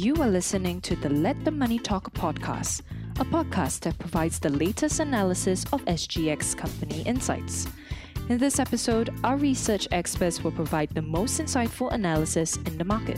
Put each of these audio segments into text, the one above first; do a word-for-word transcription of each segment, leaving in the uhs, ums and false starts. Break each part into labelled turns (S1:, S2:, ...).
S1: You are listening to the Let the Money Talk podcast, a podcast that provides the latest analysis of S G X company insights. In this episode, our research experts will provide the most insightful analysis in the market.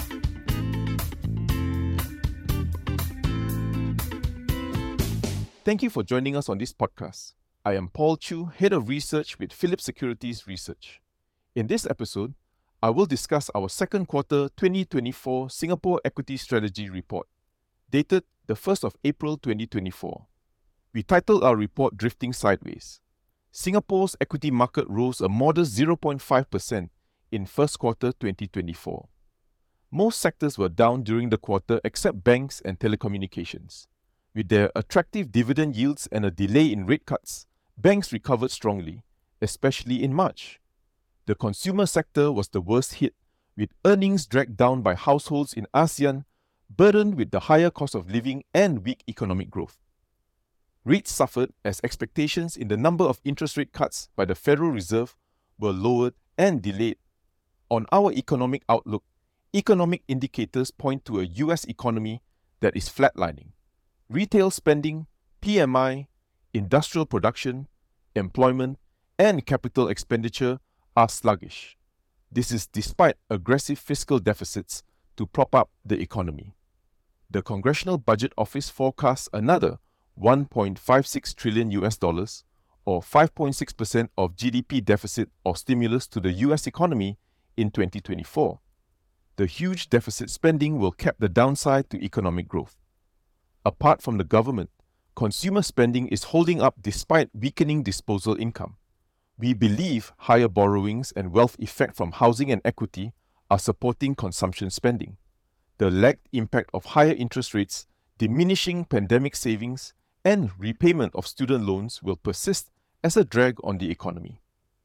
S2: Thank you for joining us on this podcast. I am Paul Chu, Head of Research with Phillip Securities Research. In this episode, I will discuss our second quarter twenty twenty-four Singapore Equity Strategy Report, dated the first of April twenty twenty-four. We titled our report Drifting Sideways. Singapore's equity market rose a modest zero point five percent in first quarter twenty twenty-four. Most sectors were down during the quarter except banks and telecommunications. With their attractive dividend yields and a delay in rate cuts, banks recovered strongly, especially in March. The consumer sector was the worst hit, with earnings dragged down by households in ASEAN, burdened with the higher cost of living and weak economic growth. REITs suffered as expectations in the number of interest rate cuts by the Federal Reserve were lowered and delayed. On our economic outlook, economic indicators point to a U S economy that is flatlining. Retail spending, P M I, industrial production, employment, and capital expenditure are sluggish. This is despite aggressive fiscal deficits to prop up the economy. The Congressional Budget Office forecasts another one point five six trillion U S dollars, or five point six percent of G D P deficit or stimulus to the U S economy in twenty twenty-four. The huge deficit spending will cap the downside to economic growth. Apart from the government, consumer spending is holding up despite weakening disposal income. We believe higher borrowings and wealth effect from housing and equity are supporting consumption spending. The lagged impact of higher interest rates, diminishing pandemic savings, and repayment of student loans will persist as a drag on the economy.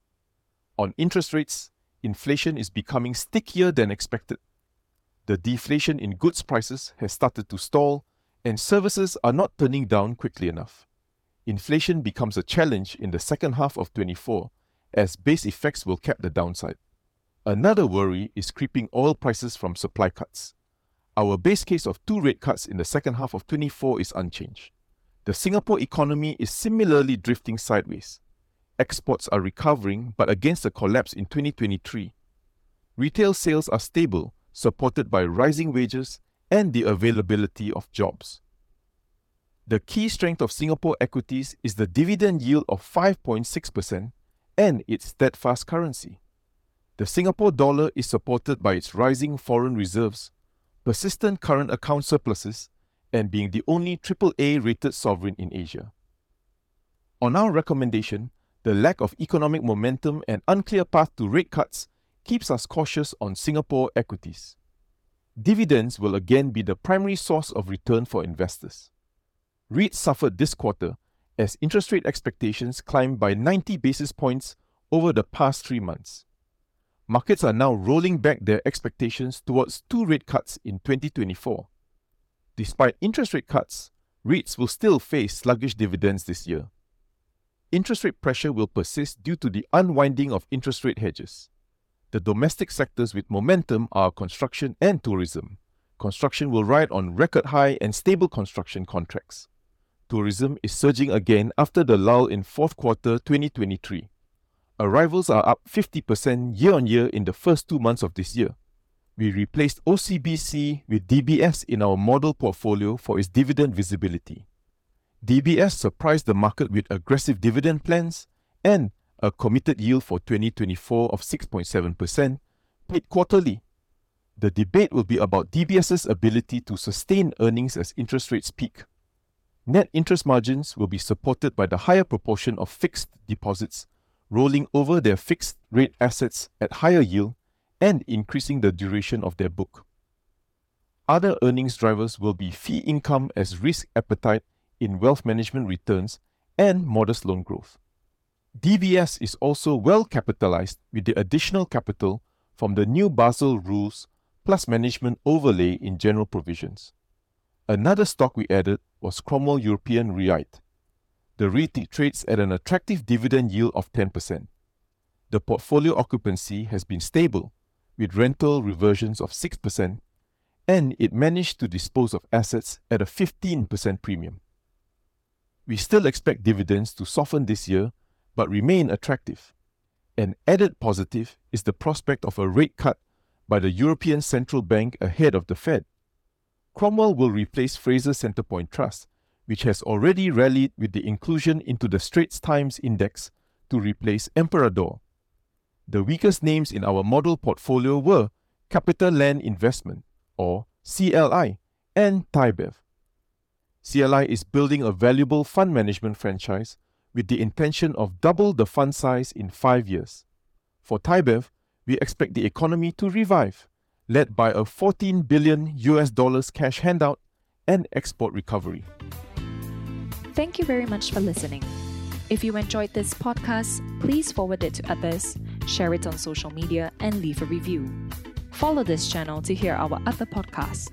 S2: On interest rates, inflation is becoming stickier than expected. The deflation in goods prices has started to stall, and services are not turning down quickly enough. Inflation becomes a challenge in the second half of twenty-four as base effects will cap the downside. Another worry is creeping oil prices from supply cuts. Our base case of two rate cuts in the second half of twenty-four is unchanged. The Singapore economy is similarly drifting sideways. Exports are recovering but against a collapse in twenty twenty-three. Retail sales are stable, supported by rising wages and the availability of jobs. The key strength of Singapore equities is the dividend yield of five point six percent and its steadfast currency. The Singapore dollar is supported by its rising foreign reserves, persistent current account surpluses, and being the only triple A rated sovereign in Asia. On our recommendation, the lack of economic momentum and unclear path to rate cuts keeps us cautious on Singapore equities. Dividends will again be the primary source of return for investors. REITs suffered this quarter as interest rate expectations climbed by ninety basis points over the past three months. Markets are now rolling back their expectations towards two rate cuts in twenty twenty-four. Despite interest rate cuts, REITs will still face sluggish dividends this year. Interest rate pressure will persist due to the unwinding of interest rate hedges. The domestic sectors with momentum are construction and tourism. Construction will ride on record high and stable construction contracts. Tourism is surging again after the lull in fourth quarter twenty twenty-three. Arrivals are up fifty percent year-on-year in the first two months of this year. We replaced O C B C with D B S in our model portfolio for its dividend visibility. D B S surprised the market with aggressive dividend plans and a committed yield for twenty twenty-four of six point seven percent, paid quarterly. The debate will be about DBS's ability to sustain earnings as interest rates peak. Net interest margins will be supported by the higher proportion of fixed deposits rolling over their fixed rate assets at higher yield and increasing the duration of their book. Other earnings drivers will be fee income as risk appetite in wealth management returns and modest loan growth. D B S is also well capitalized with the additional capital from the new Basel rules plus management overlay in general provisions. Another stock we added was Cromwell European REIT. The REIT trades at an attractive dividend yield of ten percent. The portfolio occupancy has been stable, with rental reversions of six percent, and it managed to dispose of assets at a fifteen percent premium. We still expect dividends to soften this year, but remain attractive. An added positive is the prospect of a rate cut by the European Central Bank ahead of the Fed. Cromwell will replace Fraser Centrepoint Trust, which has already rallied with the inclusion into the Straits Times Index to replace Emperador. The weakest names in our model portfolio were Capital Land Investment, or C L I, and ThaiBev. C L I is building a valuable fund management franchise with the intention of double the fund size in five years. For ThaiBev, we expect the economy to revive, led by a fourteen billion U S dollars cash handout and export recovery.
S1: Thank you very much for listening. If you enjoyed this podcast, please forward it to others, share it on social media, and leave a review. Follow this channel to hear our other podcasts.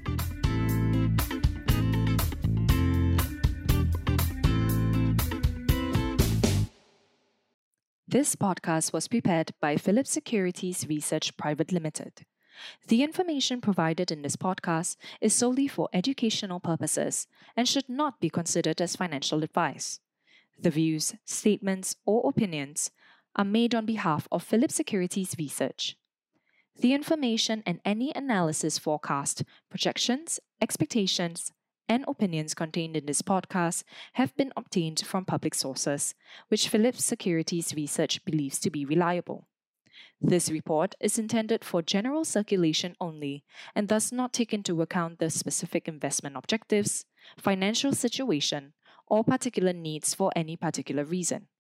S1: This podcast was prepared by Philips Securities Research Private Limited. The information provided in this podcast is solely for educational purposes and should not be considered as financial advice. The views, statements, or opinions are made on behalf of Philips Securities Research. The information and any analysis, forecast, projections, expectations, and opinions contained in this podcast have been obtained from public sources, which Philips Securities Research believes to be reliable. This report is intended for general circulation only and does not take into account the specific investment objectives, financial situation, or particular needs for any particular reason.